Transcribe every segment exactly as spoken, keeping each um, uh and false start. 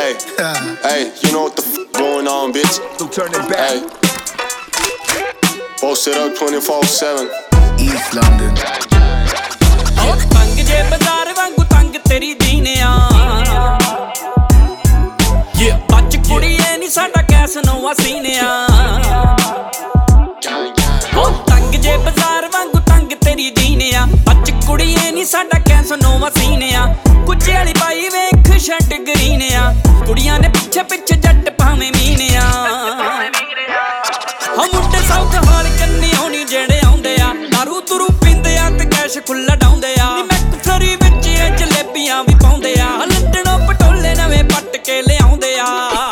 Hey, hey, you know what the f going on, bitch? So turn it back. Hey, post it up twenty-four seven. East London. तंग जे बाजार वांगू तंग तेरी दीनिया ये बच कुड़िए नी साडा कैस नोवा सीनिया तंग जे बाजार वांगू तंग तेरी दीनिया बच कुड़िए नी साडा कैस नोवा सीनिया कुछ वाली पाई वेख शर्ट ग्रीनिया कुड़ियां ने पिछे पिछे जट भावे मीनिया हम मुंडे साउथ हाल कन्नी होनी जेड़े आउंदे आ दारू तुरू पींदे आ ते कैश खुला डाउंदे आ मैकफलरी विच जलेबियां भी पाउंदे आ लंडनों पटोले नवे पट के लिआउंदे आ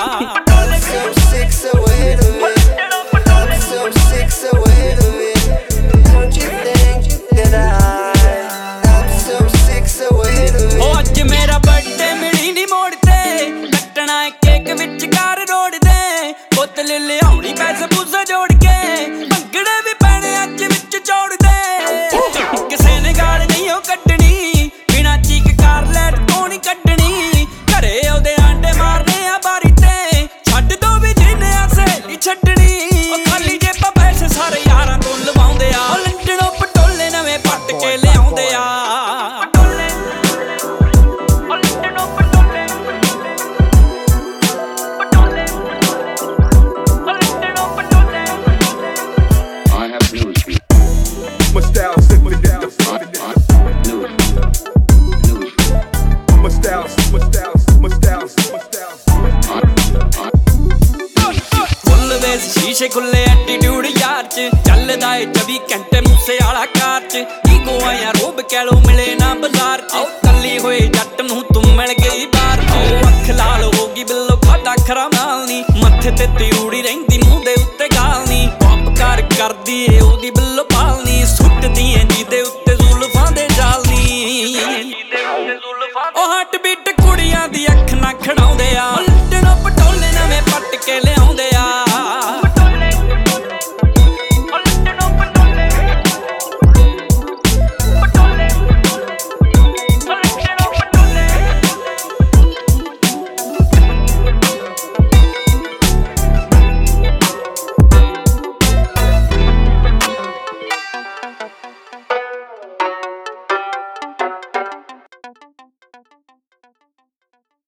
ओ अज मेरा बर्थडे मिली नी मोड़ते कटना केक विच कार रोड दे बोतल लिआउणी पैसे पूसे जोड़ के भंगड़े भी पैणे अज विच जोड़ दे किसे ने गाल नहीं ओ कड्डनी बिना चीक कार लैट तो नहीं कड्डनी घरे ओदे आंडे मारने आ बारी ते छड्ड दो भी जिन्ने आ सहेली छड्डनी ओ खाली जेबां पैसे सारे यारां तो लवाउंदे आ ओ लंडनों पटोले नवे पट के लिआउंदे आ शीशे खुले एटीट्यूड यार च चलदा है चौबी घंटे मूसे वाला कार च ईगो आया रोब कैलो मिले ना बाजार च कल्ली होए जट नूं तू मिल गई बार च अख लाल होगी बिल्लो खादा खरा माल नी मत्थे ते त्रिउड़ी रहिंदी मूंह दे उत्ते गाल नी पॉप कर करदी ए ओदी बिल्लो पालनी सुट्टदी ए जीदे उत्ते जुल्फां दे जाल नी ओ हार्ट बीट कुड़ियां दी अख ना खड़ाउंदे आ लंडनों पटोले नवे पट के लिया